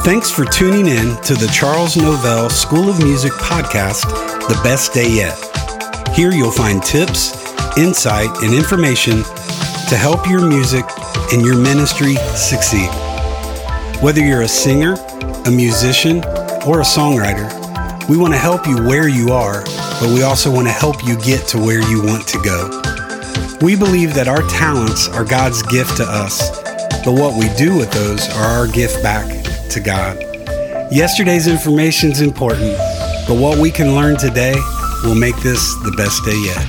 Thanks for tuning in to the Charles Novell School of Music podcast, The Best Day Yet. Here you'll find tips, insight, and information to help your music and your ministry succeed. Whether you're a singer, a musician, or a songwriter, we want to help you where you are, but we also want to help you get to where you want to go. We believe that our talents are God's gift to us, but what we do with those are our gift back to God. Yesterday's information is important, but what we can learn today will make this the best day yet.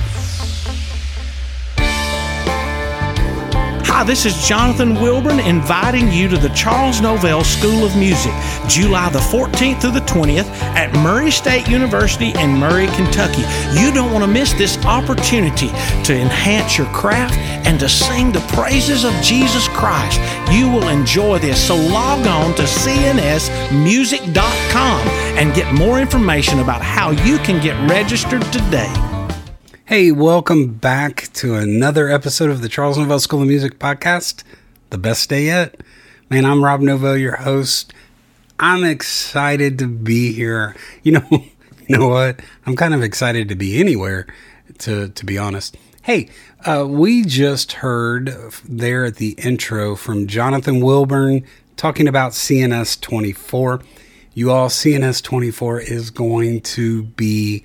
Hi, this is Jonathan Wilburn inviting you to the Charles Novell School of Music, July the 14th through the 20th at Murray State University in Murray, Kentucky. You don't want to miss this opportunity to enhance your craft and to sing the praises of Jesus Christ. You will enjoy this, so log on to cnsmusic.com and get more information about how you can get registered today. Hey, welcome back to another episode of the Charles Novell School of Music podcast, The Best Day Yet. Man, I'm Rob Novell, your host. I'm excited to be here. You know what? I'm kind of excited to be anywhere, to be honest. Hey, we just heard there at the intro from Jonathan Wilburn talking about CNS 24. You all, CNS 24 is going to be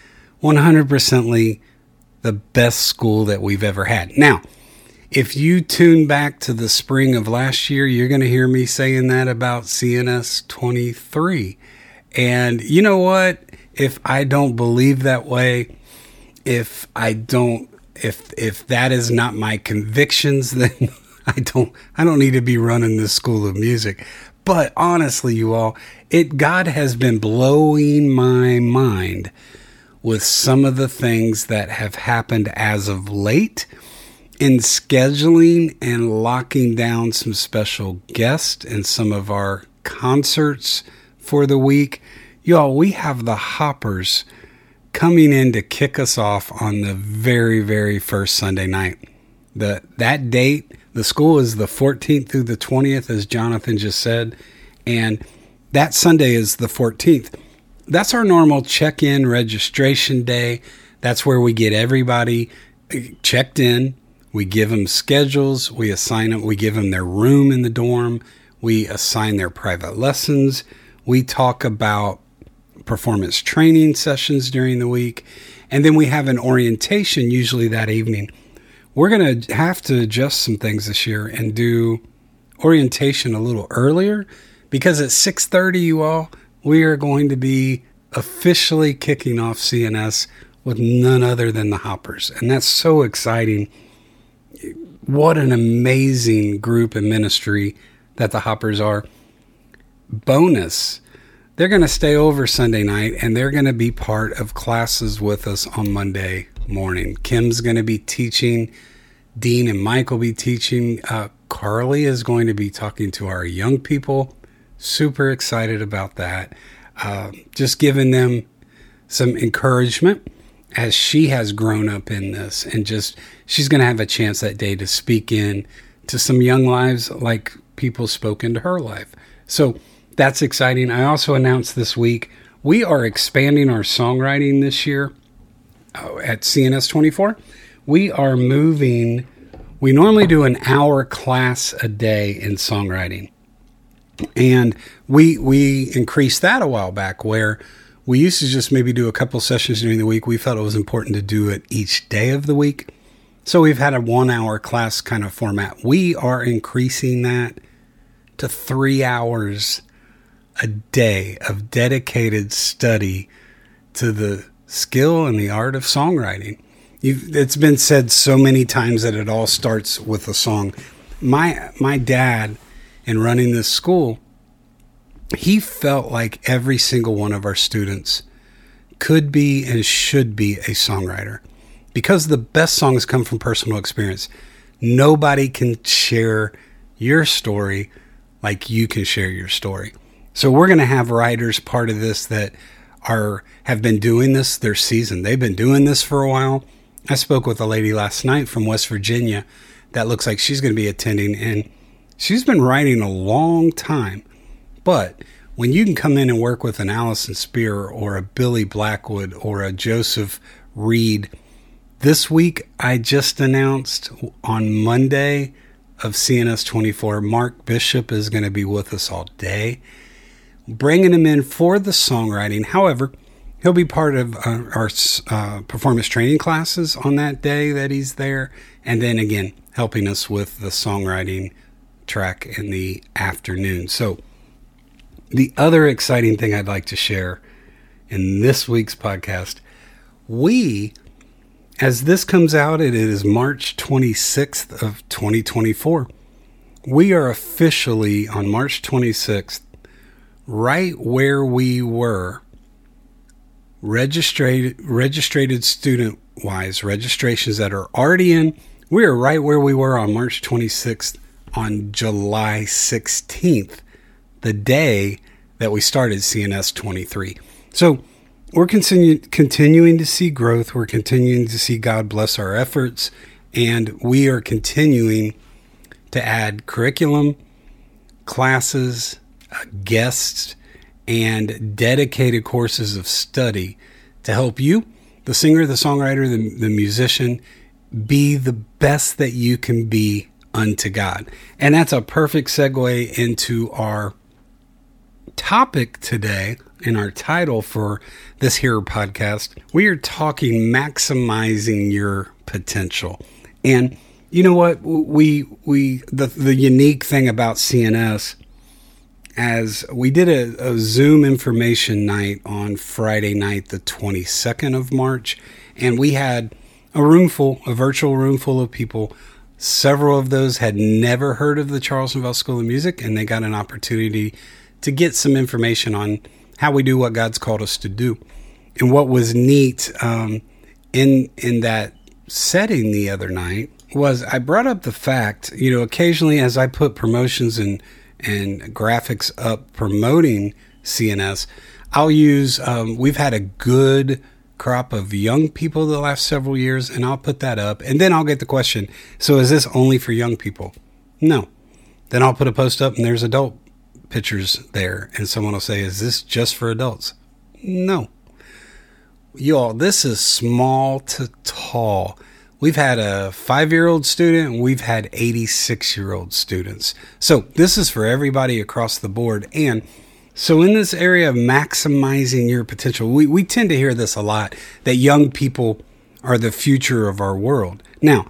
100% the best school that we've ever had. Now, if you tune back to the spring of last year, you're going to hear me saying that about CNS 23. And you know what? If I don't believe that way, if that is not my convictions, then I don't need to be running this school of music. But honestly, you all, God has been blowing my mind with some of the things that have happened as of late in scheduling and locking down some special guests and some of our concerts for the week. Y'all, we have the Hoppers coming in to kick us off on the very, very first Sunday night. That date, the school is the 14th through the 20th, as Jonathan just said, and that Sunday is the 14th. That's our normal check-in registration day. That's where we get everybody checked in. We give them schedules. We assign them. We give them their room in the dorm. We assign their private lessons. We talk about performance training sessions during the week. And then we have an orientation usually that evening. We're going to have to adjust some things this year and do orientation a little earlier because at 6:30, you all, we are going to be officially kicking off CNS with none other than the Hoppers. And that's so exciting. What an amazing group and ministry that the Hoppers are. Bonus, they're going to stay over Sunday night and they're going to be part of classes with us on Monday morning. Kim's going to be teaching. Dean and Mike will be teaching. Carly is going to be talking to our young people. Super excited about that. Just giving them some encouragement as she has grown up in this, and just she's going to have a chance that day to speak in to some young lives like people spoke into her life. So that's exciting. I also announced this week we are expanding our songwriting this year at CNS 24. We are moving. We normally do an hour class a day in songwriting. And we increased that a while back where we used to just maybe do a couple sessions during the week. We felt it was important to do it each day of the week. So we've had a 1 hour class kind of format. We are increasing that to 3 hours a day of dedicated study to the skill and the art of songwriting. It's been said so many times that it all starts with a song. My dad, in running this school, he felt like every single one of our students could be and should be a songwriter because the best songs come from personal experience. Nobody can share your story like you can share your story. So we're going to have writers part of this that have been doing this their season. They've been doing this for a while. I spoke with a lady last night from West Virginia that looks like she's going to be attending, and she's been writing a long time, But when you can come in and work with an Allison Spear or a Billy Blackwood or a Joseph Reed, this week I just announced on Monday of CNS 24, Mark Bishop is going to be with us all day, bringing him in for the songwriting. However, he'll be part of our performance training classes on that day that he's there, and then again helping us with the songwriting track in the afternoon. So the other exciting thing I'd like to share in this week's podcast, as this comes out, it is March 26th of 2024. We are officially on March 26th, right where we were, registered student-wise, registrations that are already in. We are right where we were on March 26th on July 16th, the day that we started CNS 23. So we're continuing to see growth. We're continuing to see God bless our efforts, and we are continuing to add curriculum, classes, guests, and dedicated courses of study to help you, the singer, the songwriter, the musician, be the best that you can be unto God. And that's a perfect segue into our topic today. In our title for this here podcast, we are talking maximizing your potential. And you know what? The unique thing about CNS, as we did a Zoom information night on Friday night, the 22nd of March, and we had a virtual room full of people. Several of those had never heard of the Charles Novell School of Music, and they got an opportunity to get some information on how we do what God's called us to do. And what was neat in that setting the other night was I brought up the fact, occasionally as I put promotions and graphics up promoting CNS, I'll use, we've had a good crop of young people the last several years, and I'll put that up. And then I'll get the question, so is this only for young people? No. Then I'll put a post up and there's adult pictures there, and someone will say, is this just for adults? No. Y'all, this is small to tall. We've had a 5-year-old student, and we've had 86-year-old students. So this is for everybody across the board. And so in this area of maximizing your potential, we tend to hear this a lot, that young people are the future of our world. Now,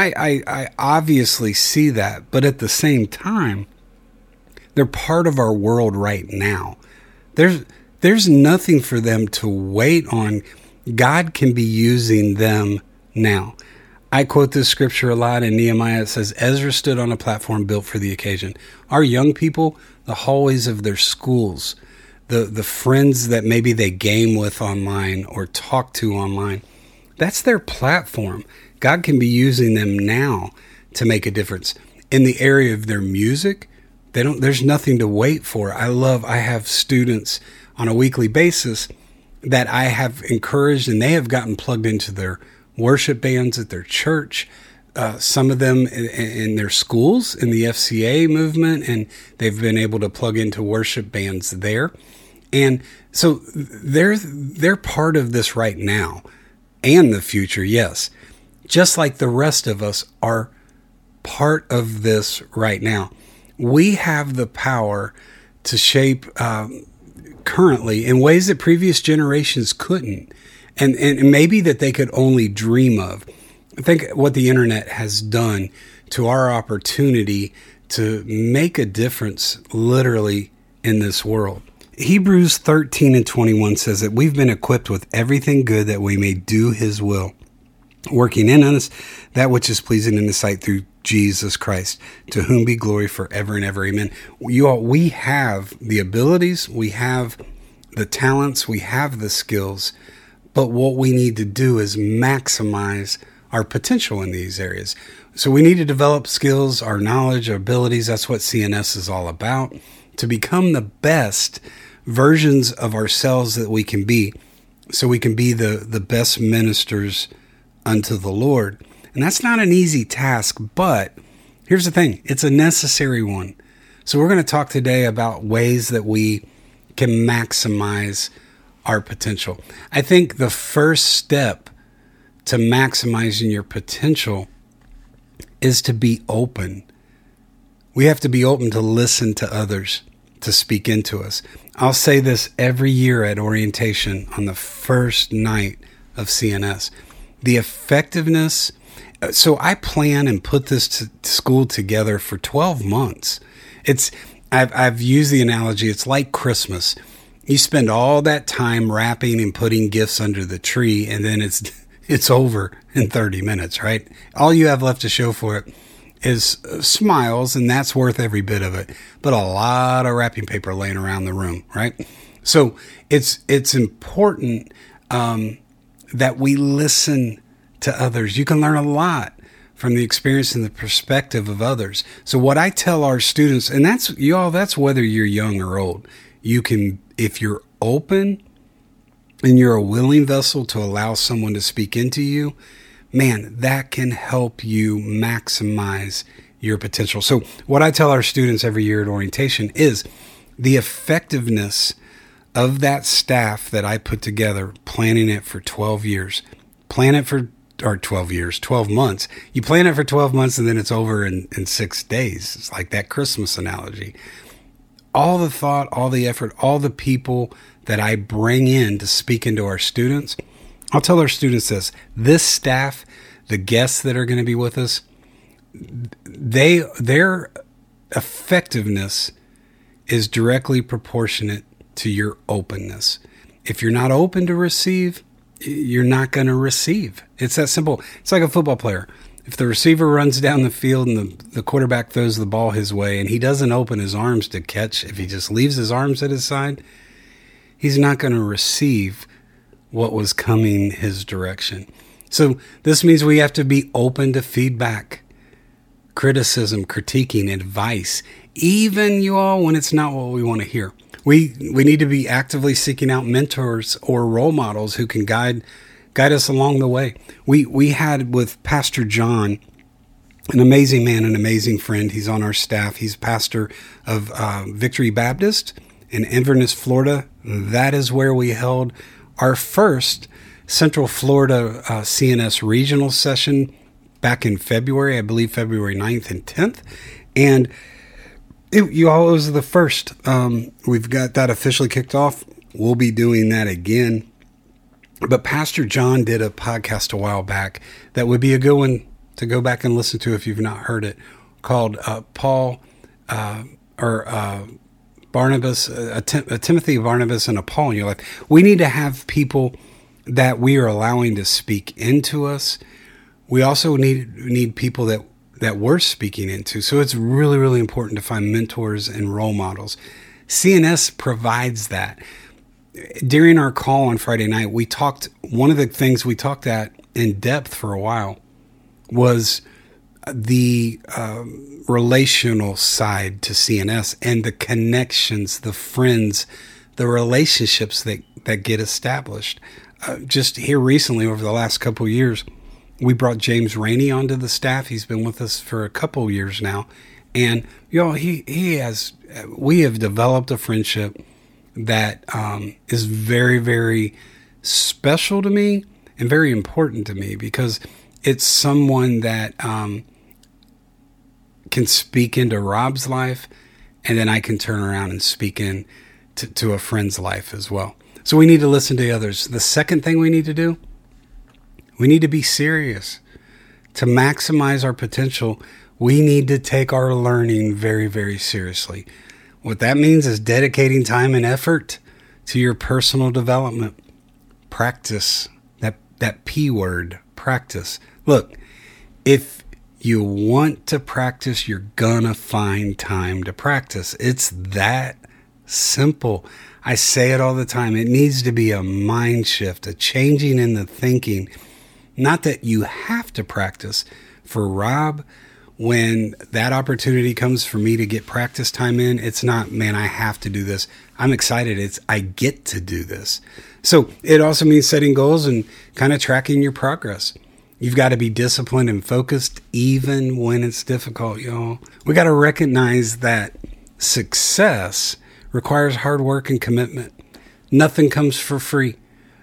I obviously see that, but at the same time, they're part of our world right now. There's nothing for them to wait on. God can be using them now. I quote this scripture a lot in Nehemiah. It says, Ezra stood on a platform built for the occasion. Our young people, the hallways of their schools, the friends that maybe they game with online or talk to online, that's their platform. God can be using them now to make a difference. In the area of their music, there's nothing to wait for. I have students on a weekly basis that I have encouraged, and they have gotten plugged into their worship bands at their church, some of them in their schools, in the FCA movement, and they've been able to plug into worship bands there. And so they're part of this right now and the future, yes. Just like the rest of us are part of this right now. We have the power to shape currently in ways that previous generations couldn't, and maybe that they could only dream of. I think what the internet has done to our opportunity to make a difference literally in this world. Hebrews 13:21 says that we've been equipped with everything good that we may do His will, working in us that which is pleasing in His sight through Jesus Christ, to whom be glory forever and ever. Amen. We have the abilities, we have the talents, we have the skills, but what we need to do is maximize our potential in these areas. So we need to develop skills, our knowledge, our abilities. That's what CNS is all about, to become the best versions of ourselves that we can be, so we can be the best ministers unto the Lord. And that's not an easy task, but here's the thing. It's a necessary one. So we're going to talk today about ways that we can maximize our potential. I think the first step to maximizing your potential is to be open. We have to be open to listen to others, to speak into us. I'll say this every year at orientation on the first night of CNS. The effectiveness. So I plan and put this school together for 12 months. I've used the analogy. It's like Christmas. You spend all that time wrapping and putting gifts under the tree, and then it's over in 30 minutes, right? All you have left to show for it is smiles, and that's worth every bit of it. But a lot of wrapping paper laying around the room, right? So it's important that we listen to others. You can learn a lot from the experience and the perspective of others. So what I tell our students, and that's whether you're young or old, you can, if you're open and you're a willing vessel to allow someone to speak into you, man, that can help you maximize your potential. So what I tell our students every year at orientation is the effectiveness of that staff that I put together, planning it for 12 years, 12 months. You plan it for 12 months and then it's over in 6 days. It's like that Christmas analogy. All the thought, all the effort, all the people that I bring in to speak into our students, I'll tell our students this staff, the guests that are going to be with us, their effectiveness is directly proportionate to your openness. If you're not open to receive, you're not going to receive. It's that simple. It's like a football player. If the receiver runs down the field and the quarterback throws the ball his way and he doesn't open his arms to catch, if he just leaves his arms at his side, he's not going to receive what was coming his direction. So this means we have to be open to feedback, criticism, critiquing, advice, even you all when it's not what we want to hear. We need to be actively seeking out mentors or role models who can guide us along the way. We had with Pastor John, an amazing man, an amazing friend. He's on our staff. He's pastor of Victory Baptist in Inverness, Florida. That is where we held our first Central Florida CNS regional session back in February, I believe February 9th and 10th. And it was the first. We've got that officially kicked off. We'll be doing that again. But Pastor John did a podcast a while back that would be a good one to go back and listen to if you've not heard it, called Barnabas, Timothy, Barnabas, and a Paul in your life. We need to have people that we are allowing to speak into us. We also need people that we're speaking into. So it's really, really important to find mentors and role models. CNS provides that. During our call on Friday night, one of the things we talked at in depth for a while was the relational side to CNS and the connections, the friends, the relationships that get established. Just here recently, over the last couple of years, we brought James Rainey onto the staff. He's been with us for a couple years now. And, we have developed a friendship that is very, very special to me and very important to me because it's someone that can speak into Rob's life, and then I can turn around and speak in to a friend's life as well. So we need to listen to others. The second thing we need to do, we need to be serious. To maximize our potential, we need to take our learning very, very seriously. What that means is dedicating time and effort to your personal development. Practice, that P word, practice. Look, if you want to practice, you're gonna find time to practice. It's that simple. I say it all the time. It needs to be a mind shift, a changing in the thinking. Not that you have to practice. For Rob, when that opportunity comes for me to get practice time in, it's not, man, I have to do this. I'm excited. It's, I get to do this. So it also means setting goals and kind of tracking your progress. You've got to be disciplined and focused even when it's difficult, y'all. We got to recognize that success requires hard work and commitment. Nothing comes for free.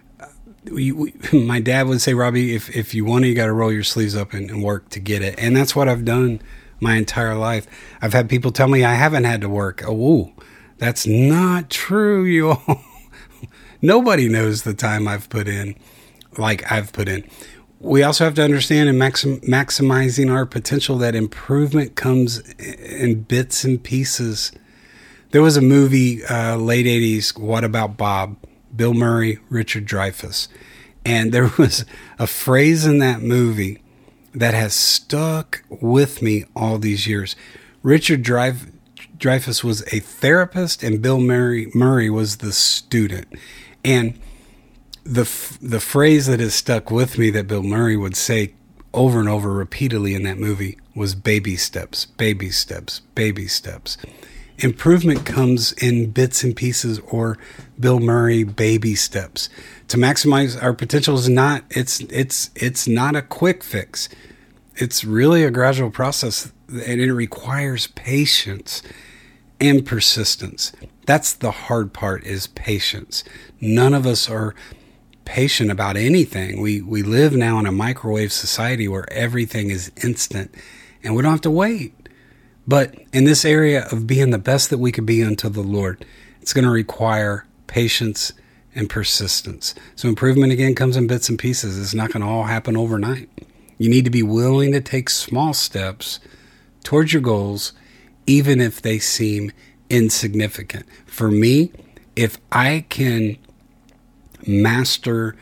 My dad would say, Robbie, if you want it, you got to roll your sleeves up and work to get it. And that's what I've done my entire life. I've had people tell me I haven't had to work. Oh, that's not true, you all. Nobody knows the time I've put in like I've put in. We also have to understand in maximizing our potential that improvement comes in bits and pieces. There was a movie, late 80s, What About Bob? Bill Murray, Richard Dreyfuss. And there was a phrase in that movie that has stuck with me all these years. Richard Dreyfuss was a therapist and Bill Murray was the student. And the phrase that has stuck with me that Bill Murray would say over and over repeatedly in that movie was baby steps, baby steps, baby steps. Improvement comes in bits and pieces, or Bill Murray baby steps. To maximize our potential is not, it's not a quick fix. It's really a gradual process, and it requires patience and persistence. That's the hard part, is patience. None of us are patient about anything. We live now in a microwave society where everything is instant and we don't have to wait. But in this area of being the best that we could be unto the Lord, it's going to require patience and persistence. So improvement, again, comes in bits and pieces. It's not going to all happen overnight. You need to be willing to take small steps towards your goals, even if they seem insignificant. For me, if I can master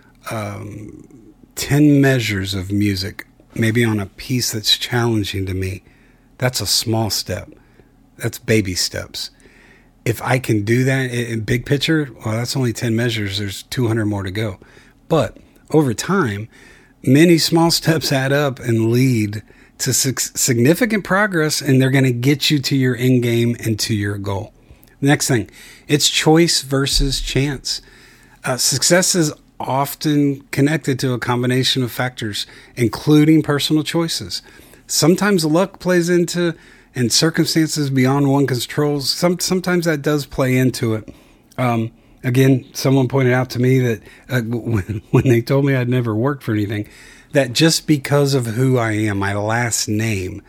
10 measures of music, maybe on a piece that's challenging to me, that's a small step. That's baby steps. If I can do that in big picture, well, that's only 10 measures. There's 200 more to go. But over time, many small steps add up and lead to significant progress, and they're going to get you to your end game and to your goal. Next thing, it's choice versus chance. Success is often connected to a combination of factors, including personal choices. Sometimes luck plays into, and circumstances beyond one controls. Sometimes that does play into it. Again, someone pointed out to me that when they told me I'd never worked for anything, that just because of who I am, my last name,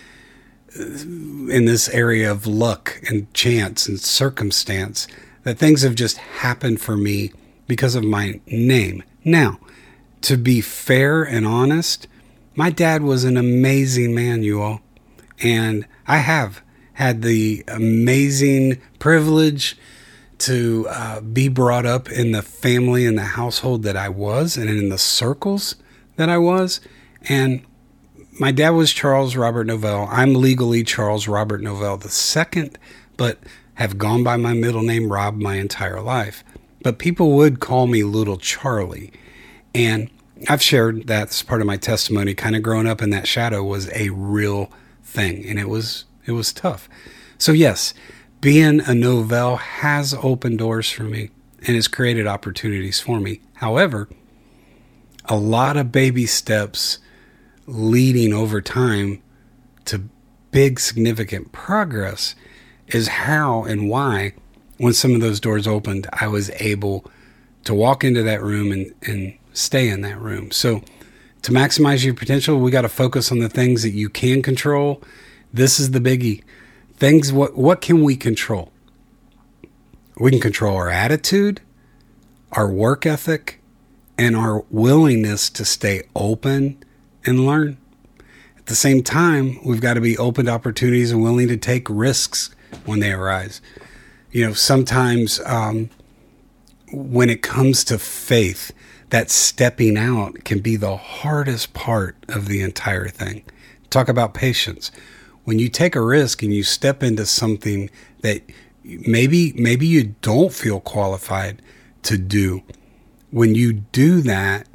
in this area of luck and chance and circumstance, that things have just happened for me because of my name. Now, to be fair and honest, my dad was an amazing man, you all. And I have had the amazing privilege to be brought up in the family and the household that I was, and in the circles that I was. And my dad was Charles Robert Novell. I'm legally Charles Robert Novell II, but have gone by my middle name, Rob, my entire life. But people would call me Little Charlie. And I've shared that as part of my testimony. Kind of growing up in that shadow was a real thing, and it was tough. So yes, being a Novell has opened doors for me and has created opportunities for me. However, a lot of baby steps leading over time to big significant progress is how and why, when some of those doors opened, I was able to walk into that room and stay in that room. So to maximize your potential, we got to focus on the things that you can control. This is the biggie. What can we control? We can control our attitude, our work ethic, and our willingness to stay open and learn. At the same time, we've got to be open to opportunities and willing to take risks when they arise. You know, sometimes when it comes to faith, that stepping out can be the hardest part of the entire thing. Talk about patience. When you take a risk and you step into something that maybe you don't feel qualified to do, when you do that,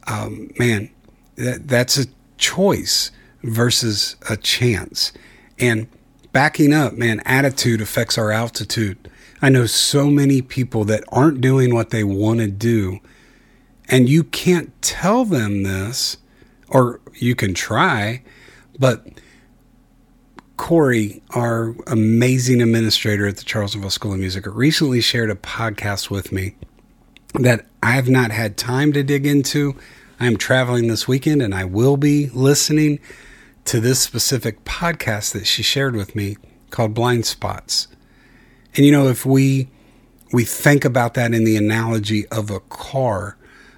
that's a choice versus a chance. And backing up, attitude affects our altitude. I know so many people that aren't doing what they want to do, and you can't tell them this, or you can try, but Corey, our amazing administrator at the Charlestonville School of Music, recently shared a podcast with me that I have not had time to dig into. I am traveling this weekend, and I will be listening to this specific podcast that she shared with me called Blind Spots. And, if we think about that in the analogy of a car,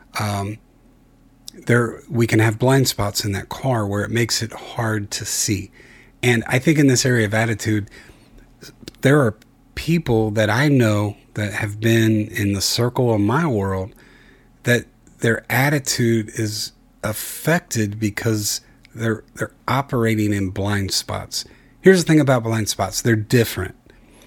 we can have blind spots in that car where it makes it hard to see. And I think in this area of attitude, there are people that I know that have been in the circle of my world that their attitude is affected because they're operating in blind spots. Here's the thing about blind spots. They're different.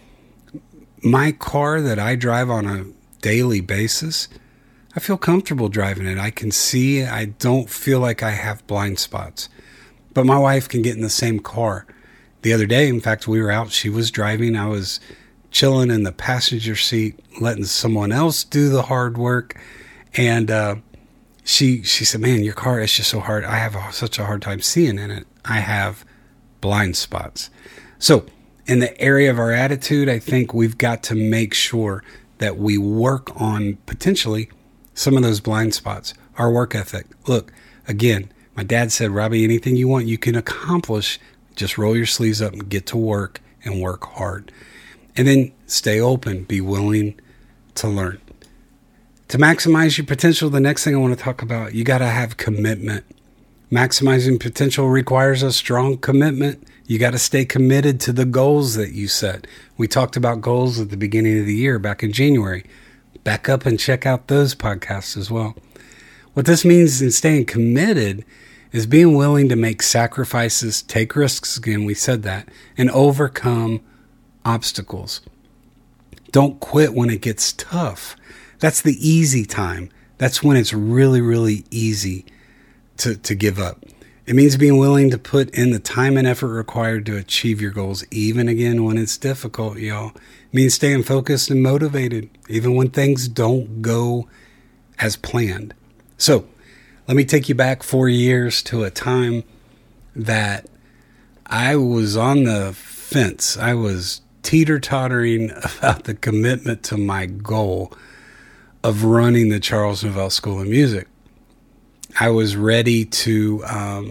My car that I drive on a daily basis, I feel comfortable driving it. I can see. I don't feel like I have blind spots. But my wife can get in the same car. The other day, in fact, we were out. She was driving. I was chilling in the passenger seat, letting someone else do the hard work. And she said, man, your car is just so hard. I have such a hard time seeing in it. I have blind spots. So in the area of our attitude, I think we've got to make sure that we work on potentially some of those blind spots. Our work ethic. Look, again, my dad said, Robbie, anything you want, you can accomplish. Just roll your sleeves up and get to work and work hard. And then stay open. Be willing to learn. To maximize your potential, the next thing I want to talk about, you got to have commitment. Maximizing potential requires a strong commitment. You got to stay committed to the goals that you set. We talked about goals at the beginning of the year back in January. Back up and check out those podcasts as well. What this means in staying committed is being willing to make sacrifices, take risks, again, we said that, and overcome obstacles. Don't quit when it gets tough. That's the easy time. That's when it's really, really easy to give up. It means being willing to put in the time and effort required to achieve your goals, even again when it's difficult, y'all. It means staying focused and motivated, even when things don't go as planned. So, let me take you back 4 years to a time that I was on the fence. I was teeter-tottering about the commitment to my goal of running the Charles Novell School of Music. I was ready to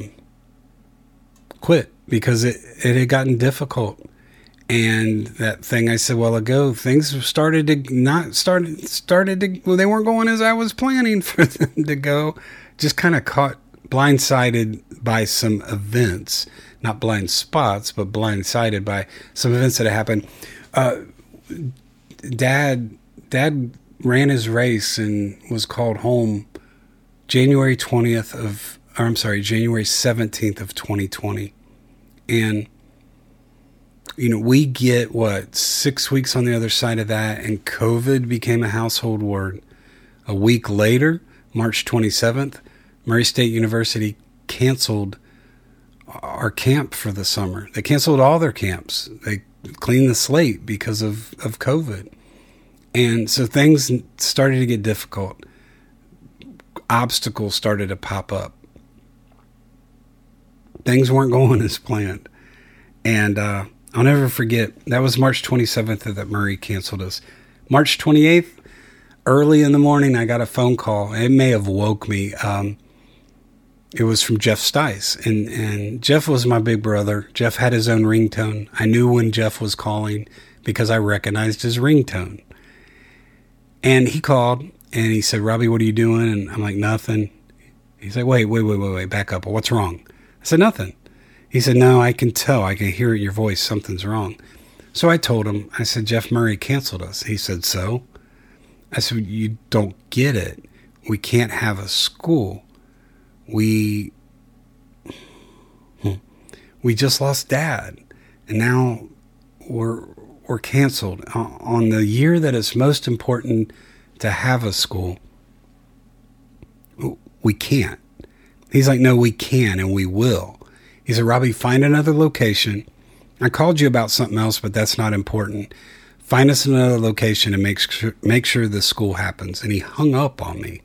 quit because it had gotten difficult. And that thing I said a while ago, things started to, well, they weren't going as I was planning for them to go. Just kind of caught blindsided by some events, not blind spots, but blindsided by some events that happened. Dad ran his race and was called home January 17th of 2020. And, we get, 6 weeks on the other side of that, and COVID became a household word. A week later, March 27th, Murray State University canceled our camp for the summer. They canceled all their camps. They cleaned the slate because of COVID. And so things started to get difficult. Obstacles started to pop up. Things weren't going as planned. And I'll never forget, that was March 27th that Murray canceled us. March 28th, early in the morning, I got a phone call. It may have woke me. It was from Jeff Stice. And Jeff was my big brother. Jeff had his own ringtone. I knew when Jeff was calling because I recognized his ringtone. And he called and he said, Robbie, what are you doing? And I'm like, nothing. He's like, wait, back up. What's wrong? I said, nothing. He said, no, I can tell. I can hear it in your voice. Something's wrong. So I told him, I said, Jeff Murray canceled us. He said, so? I said, you don't get it. We can't have a school. We just lost Dad. And now we're canceled. On the year that it's most important to have a school, we can't. He's like, no, we can and we will. He said, Robbie, find another location. I called you about something else, but that's not important. Find us another location and make sure the school happens. And he hung up on me.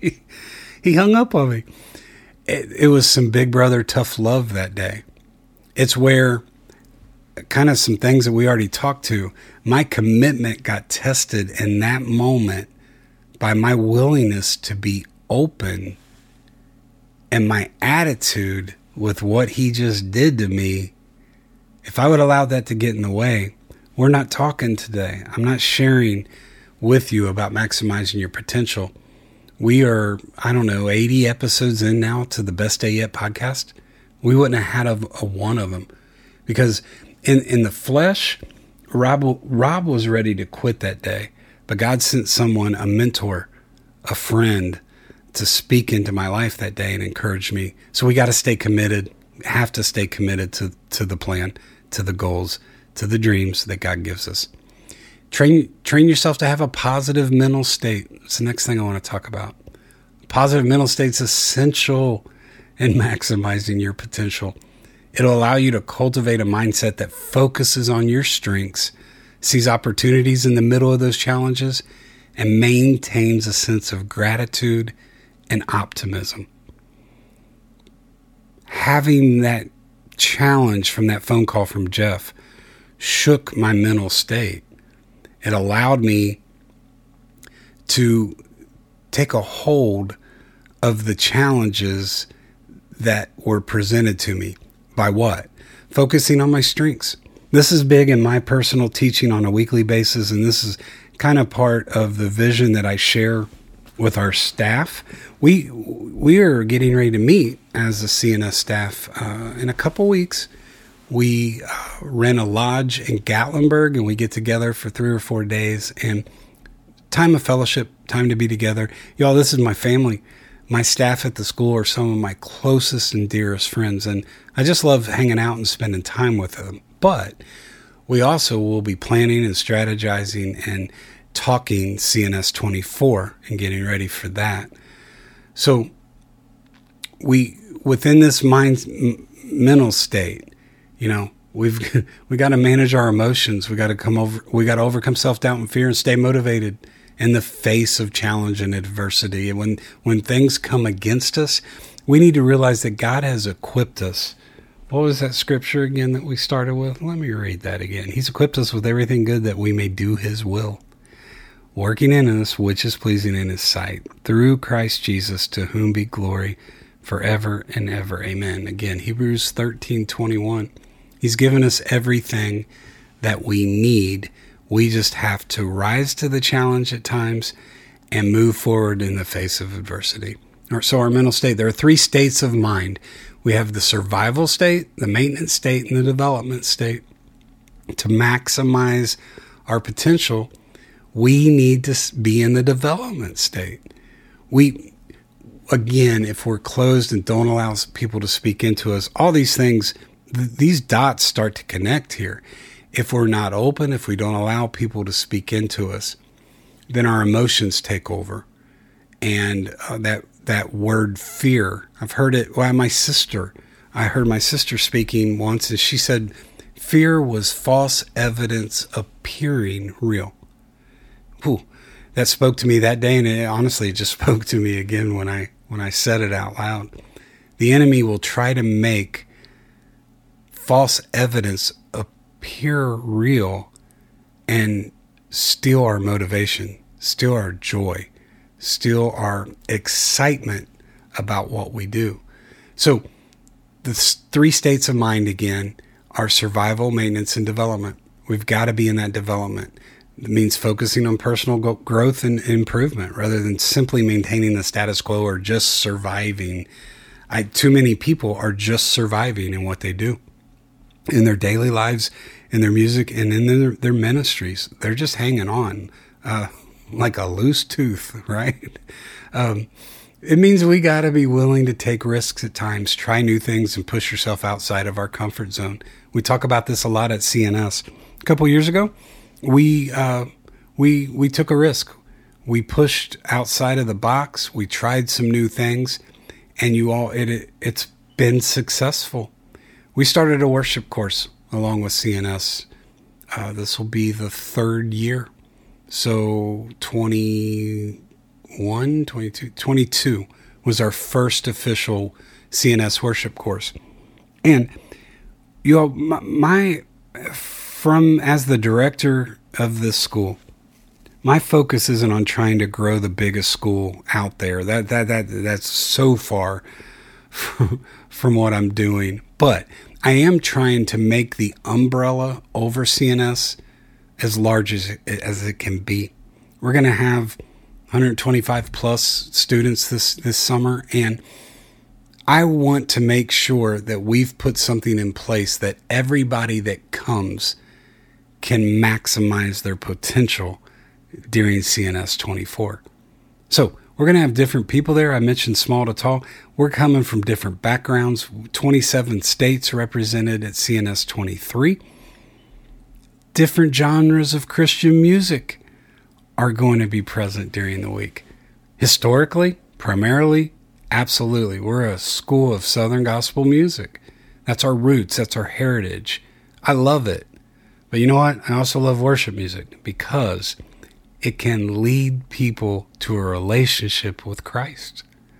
He hung up on me. It was some big brother tough love that day. It's where kind of some things that we already talked to, my commitment got tested in that moment by my willingness to be open, and my attitude with what he just did to me. If I would allow that to get in the way, we're not talking today. I'm not sharing with you about maximizing your potential. We are, 80 episodes in now to the Best Day Yet podcast. We wouldn't have had a one of them, because in the flesh, Rob was ready to quit that day, but God sent someone, a mentor, a friend, to speak into my life that day and encourage me. So we got to stay committed, have to stay committed to the plan, to the goals, to the dreams that God gives us. Train yourself to have a positive mental state. It's the next thing I want to talk about. Positive mental state is essential in maximizing your potential. It'll allow you to cultivate a mindset that focuses on your strengths, sees opportunities in the middle of those challenges, and maintains a sense of gratitude and optimism. Having that challenge from that phone call from Jeff shook my mental state. It allowed me to take a hold of the challenges that were presented to me. By what? Focusing on my strengths. This is big in my personal teaching on a weekly basis, and this is kind of part of the vision that I share with our staff. We are getting ready to meet as the CNS staff in a couple weeks. We rent a lodge in Gatlinburg, and we get together for 3 or 4 days, and time of fellowship, time to be together. Y'all, this is my family. My staff at the school are some of my closest and dearest friends, and I just love hanging out and spending time with them. But we also will be planning and strategizing and talking CNS 24 and getting ready for that. So within this mental state, we got to manage our emotions. We got to overcome self-doubt and fear and stay motivated in the face of challenge and adversity. And when things come against us, we need to realize that God has equipped us. What was that scripture again that we started with? Let me read that again. He's equipped us with everything good that we may do his will, working in us which is pleasing in his sight, through Christ Jesus, to whom be glory forever and ever. Amen. Again, Hebrews 13:21. He's given us everything that we need. We just have to rise to the challenge at times and move forward in the face of adversity. So our mental state, there are 3 states of mind. We have the survival state, the maintenance state, and the development state. To maximize our potential, we need to be in the development state. Again, if we're closed and don't allow people to speak into us, all these things, these dots start to connect here. If we're not open, if we don't allow people to speak into us, then our emotions take over. And that word fear, I've heard it. Well, I heard my sister speaking once, and she said, fear was false evidence appearing real. Whew, that spoke to me that day, and it just spoke to me again when I said it out loud. The enemy will try to make false evidence appear real and steal our motivation, steal our joy, steal our excitement about what we do. So the 3 states of mind again are survival, maintenance, and development. We've got to be in that development. It means focusing on personal growth and improvement rather than simply maintaining the status quo or just surviving. Too many people are just surviving in what they do, in their daily lives, in their music, and in their ministries. They're just hanging on like a loose tooth, right? It means we got to be willing to take risks at times, try new things, and push yourself outside of our comfort zone. We talk about this a lot at CNS. A couple years ago, we took a risk. We pushed outside of the box. We tried some new things, and it's been successful. We started a worship course along with CNS. This will be the 3rd year. So 22 was our first official CNS worship course. And, as the director of this school, my focus isn't on trying to grow the biggest school out there. That's so far from what I'm doing. But I am trying to make the umbrella over CNS as large as it can be. We're going to have 125 plus students this summer, and I want to make sure that we've put something in place that everybody that comes can maximize their potential during CNS 24. So we're going to have different people there. I mentioned small to tall. We're coming from different backgrounds. 27 states represented at CNS 23. Different genres of Christian music are going to be present during the week. Historically, primarily, absolutely. We're a school of Southern gospel music. That's our roots. That's our heritage. I love it. But you know what? I also love worship music because it can lead people to a relationship with Christ.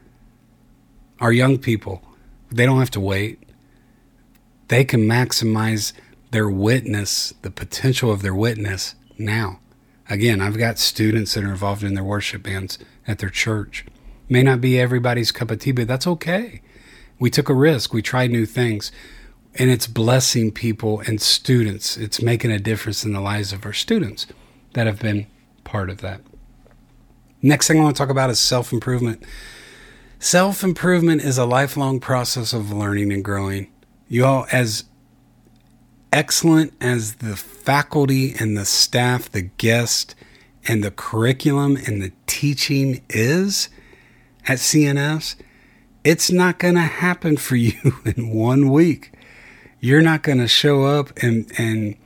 Our young people, they don't have to wait. They can maximize their witness, the potential of their witness now. Again, I've got students that are involved in their worship bands at their church. May not be everybody's cup of tea, but that's okay. We took a risk. We tried new things. And it's blessing people and students. It's making a difference in the lives of our students that have been part of that. Next thing I want to talk about is self-improvement. Self-improvement is a lifelong process of learning and growing. You all, as excellent as the faculty and the staff, the guests, and the curriculum and the teaching is at CNS, it's not going to happen for you in 1 week. You're not going to show up and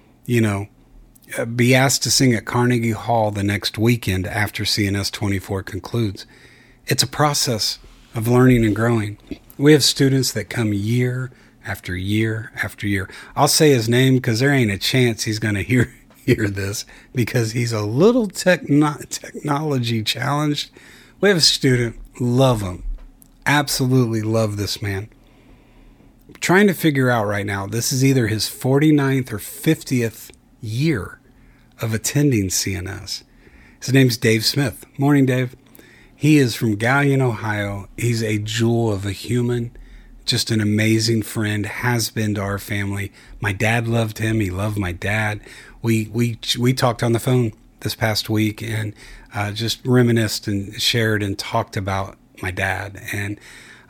be asked to sing at Carnegie Hall the next weekend after CNS 24 concludes. It's a process of learning and growing. We have students that come year after year after year. I'll say his name because there ain't a chance he's going to hear this because he's a little technology challenged. We have a student, love him, absolutely love this man. Trying to figure out right now, this is either his 49th or 50th year of attending CNS. His name's Dave Smith. Morning, Dave. He is from Galion, Ohio. He's a jewel of a human, just an amazing friend, has been to our family. My dad loved him. He loved my dad. We talked on the phone this past week and just reminisced and shared and talked about my dad. And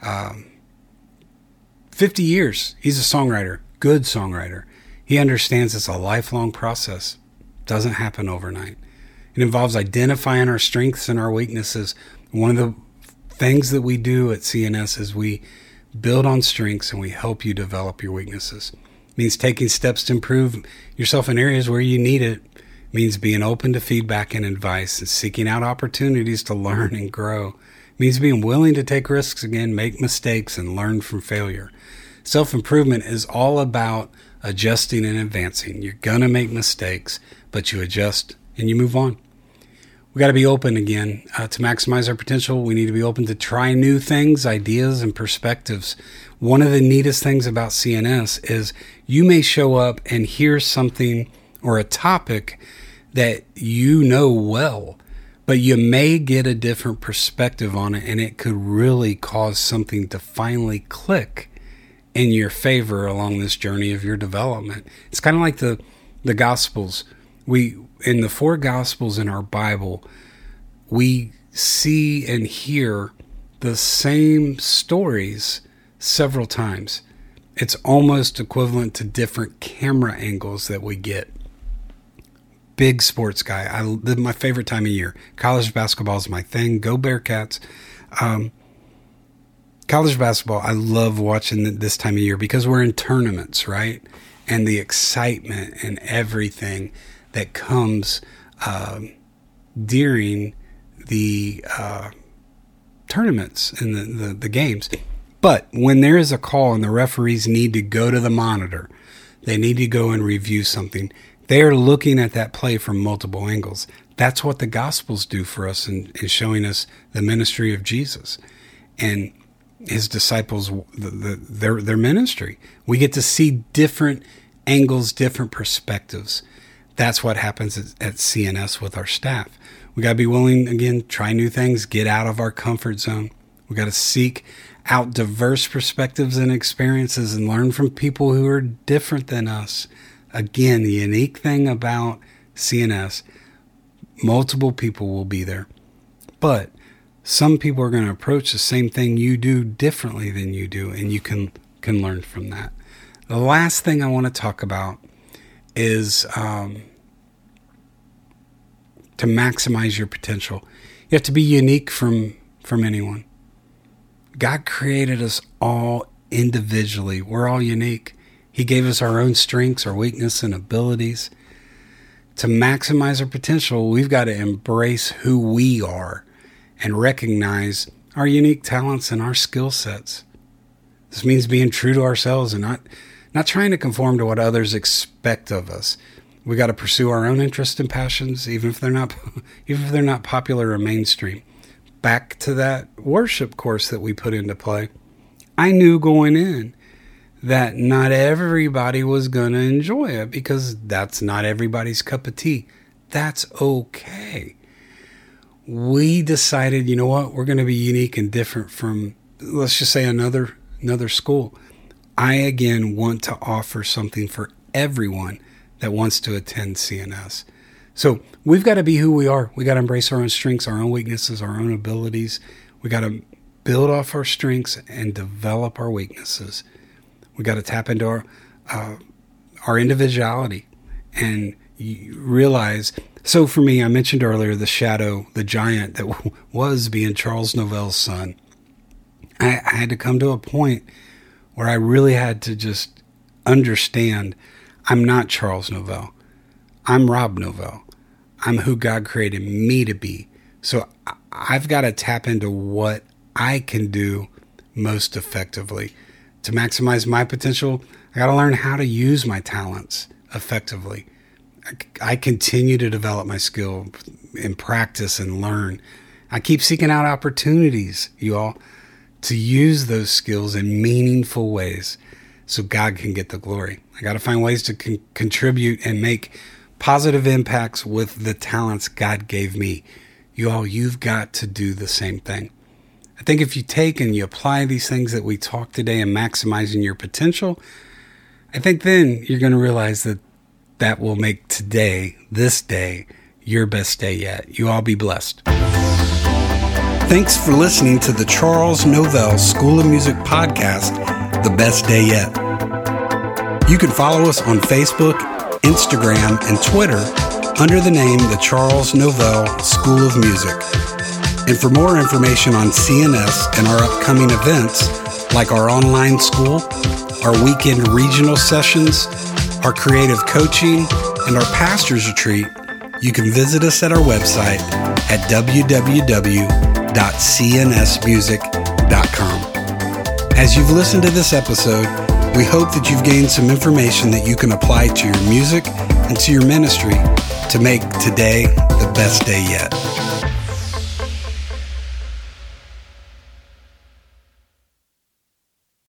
50 years, he's a songwriter, good songwriter. He understands it's a lifelong process. Doesn't happen overnight. It involves identifying our strengths and our weaknesses. One of the things that we do at CNS is we build on strengths and we help you develop your weaknesses. It means taking steps to improve yourself in areas where you need it. It means being open to feedback and advice and seeking out opportunities to learn and grow. It means being willing to take risks again, make mistakes, and learn from failure. Self-improvement is all about adjusting and advancing. You're going to make mistakes, but you adjust and you move on. We got to be open again to maximize our potential. We need to be open to try new things, ideas, and perspectives. One of the neatest things about CNS is you may show up and hear something or a topic that you know well, but you may get a different perspective on it, and it could really cause something to finally click in your favor along this journey of your development. It's kind of like the Gospels. In the 4 Gospels in our Bible, we see and hear the same stories several times. It's almost equivalent to different camera angles that we get. Big sports guy. My favorite time of year. College basketball is my thing. Go Bearcats. College basketball, I love watching this time of year because we're in tournaments, right? And the excitement and everything that comes during the tournaments and the games. But when there is a call and the referees need to go to the monitor, they need to go and review something, they're looking at that play from multiple angles. That's what the Gospels do for us in showing us the ministry of Jesus. And his disciples their ministry. We get to see different angles, different perspectives. That's what happens at CNS with our staff. We got to be willing, again, try new things, get out of our comfort zone. We got to seek out diverse perspectives and experiences and learn from people who are different than us. Again, the unique thing about CNS, multiple people will be there, but some people are going to approach the same thing you do differently than you do, and you can learn from that. The last thing I want to talk about is to maximize your potential. You have to be unique from anyone. God created us all individually. We're all unique. He gave us our own strengths, our weaknesses, and abilities. To maximize our potential, we've got to embrace who we are and recognize our unique talents and our skill sets. This means being true to ourselves and not trying to conform to what others expect of us. We got to pursue our own interests and passions, even if they're not popular or mainstream. Back to that worship course that we put into play. I knew going in that not everybody was going to enjoy it because that's not everybody's cup of tea. That's okay. We decided, you know what, we're going to be unique and different from, let's just say, another school. I, again, want to offer something for everyone that wants to attend CNS. So we've got to be who we are. We got to embrace our own strengths, our own weaknesses, our own abilities. We got to build off our strengths and develop our weaknesses. We got to tap into our individuality and realize. So for me, I mentioned earlier the shadow, the giant that was being Charles Novell's son. I had to come to a point where I really had to just understand I'm not Charles Novell. I'm Rob Novell. I'm who God created me to be. So I've got to tap into what I can do most effectively. To maximize my potential, I got to learn how to use my talents effectively. I continue to develop my skill and practice and learn. I keep seeking out opportunities, you all, to use those skills in meaningful ways so God can get the glory. I got to find ways to contribute and make positive impacts with the talents God gave me. You all, you've got to do the same thing. I think if you take and you apply these things that we talked today and maximizing your potential, I think then you're going to realize that will make today, this day, your best day yet. You all be blessed. Thanks for listening to the Charles Novell School of Music podcast, The Best Day Yet. You can follow us on Facebook, Instagram, and Twitter under the name the Charles Novell School of Music. And for more information on CNS and our upcoming events, like our online school, our weekend regional sessions, our creative coaching, and our pastor's retreat, you can visit us at our website at www.cnsmusic.com. As you've listened to this episode, we hope that you've gained some information that you can apply to your music and to your ministry to make today the best day yet.